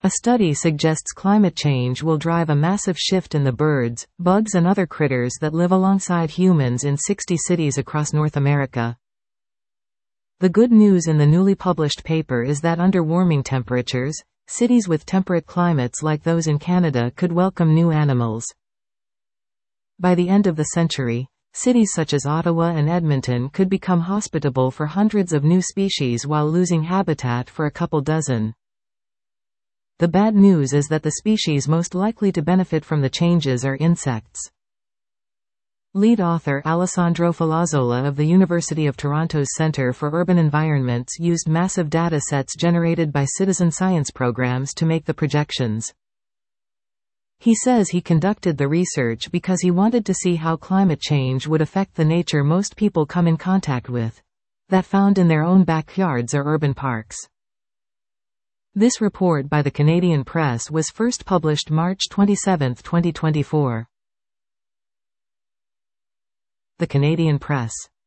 A study suggests climate change will drive a massive shift in the birds, bugs and other critters that live alongside humans in 60 cities across North America. The good news in the newly published paper is that under warming temperatures, cities with temperate climates like those in Canada could welcome new animals. By the end of the century, cities such as Ottawa and Edmonton could become hospitable for hundreds of new species while losing habitat for a couple dozen. The bad news is that the species most likely to benefit from the changes are insects. Lead author Alessandro Falazzola of the University of Toronto's Centre for Urban Environments used massive data sets generated by citizen science programs to make the projections. He says he conducted the research because he wanted to see how climate change would affect the nature most people come in contact with, that found in their own backyards or urban parks. This report by the Canadian Press was first published March 27, 2024. The Canadian Press.